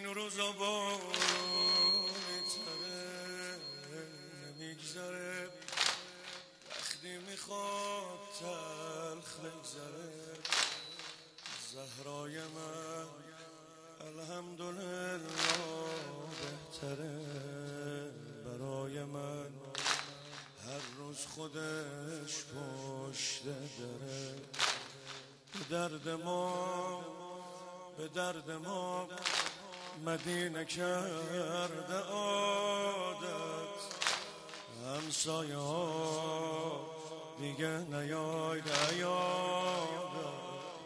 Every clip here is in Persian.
روزا با میتره نمیگذره وقتی میخواد تلخ بگذره زهرای من الحمدلله بهتره برای من هر روز خودش پشت داره به درد ما مدینه کرده عادت همسایه ها دیگه نیاید یادت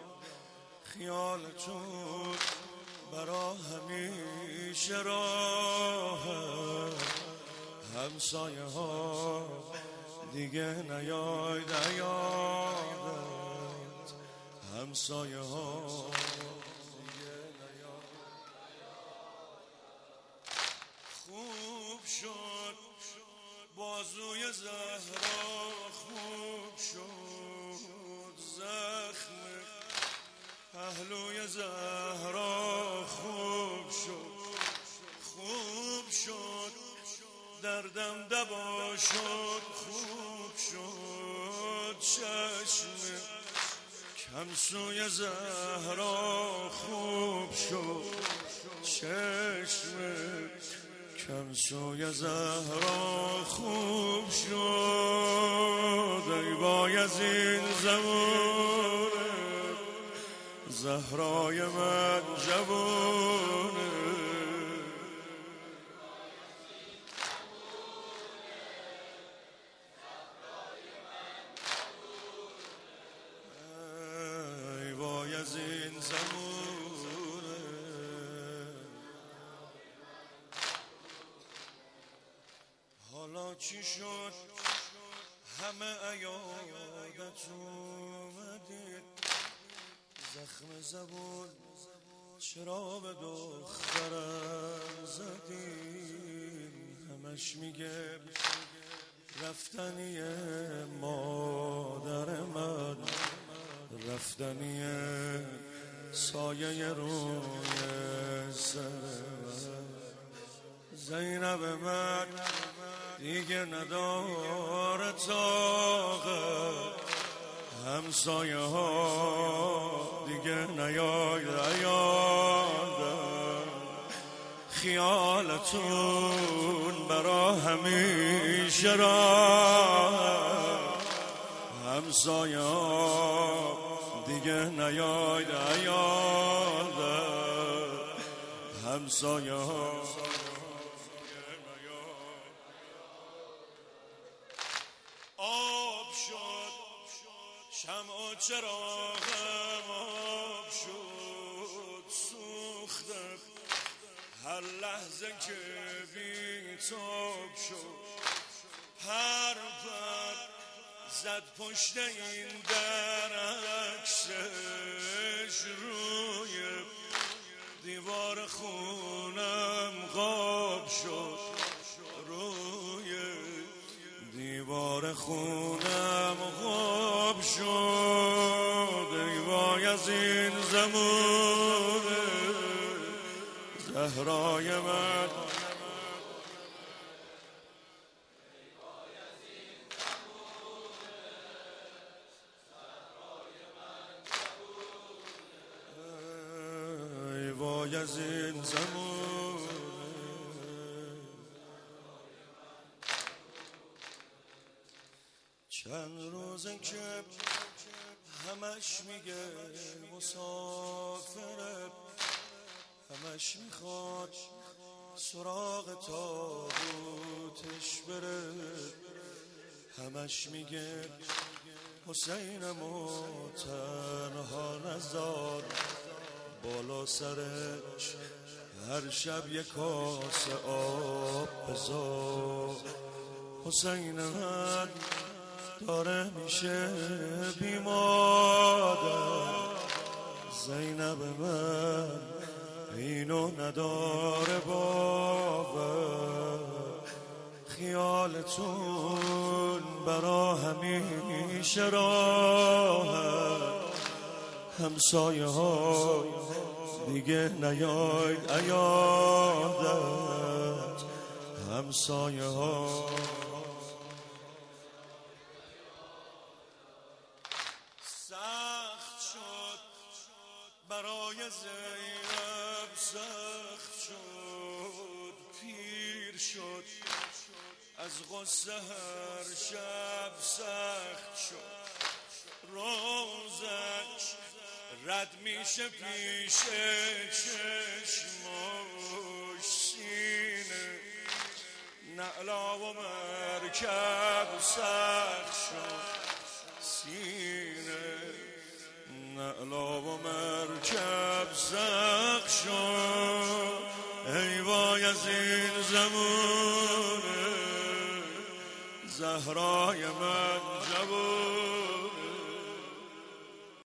خیالتون برا همیشه راحت همسایه ها دیگه نیاید یادت همسایه ها خوب شد بازوی زهرا خوب شد زخم پهلوی زهرا خوب شد دردم دوا شد خوب شد چشم کمسوی زهرا خوب شد چشم کمسوی زهرا خوب شد ای وای از این زمونه زهرای من جوونه ای وای از این زمونه حالا چی شد همه عیادت اومدید زخم زبون چرا به دخترم زدین همش میگه رفتنیه مادر من رفتنیه سایه روی سر من زینب من دیگه نداره طاقت همسایه ها دیگه نیاید یادم خیالتون برا همیشه راحت همسایه ها دیگه نیاید یادم همسایه ها آب شد شمع و چراغم آب شد سوختم هر لحظه که بی‌تاب شد هر پر زد پشت این در عکسش روی دیوار خونم غاب شد روی دیوار خونم غاب شد ای وای از این زمونه زهرای من ای وای از این زمونه چند روزه که همش میگه مسافره همش میخواد سراغ تابوتش بره همش میگه حسینمو تنها نذار بالا سرش هر شب یک کاسه آب بذار حسین من داره میشه بیمادر زینب من اینو نداره باور خیالتون برا همیشه راحت همسایه ها دیگه دیگه نیاید عیادت همسایه ها. سخت شد برای زینب، سخت شد پیر شد از غصه هر شب، سخت شد روزش رد میشه پیش چشمش، سینه نعلا و مرکب سخت شد، سینه نعلا و مرکب سخت شد. ای وای از این زمونه زهرای من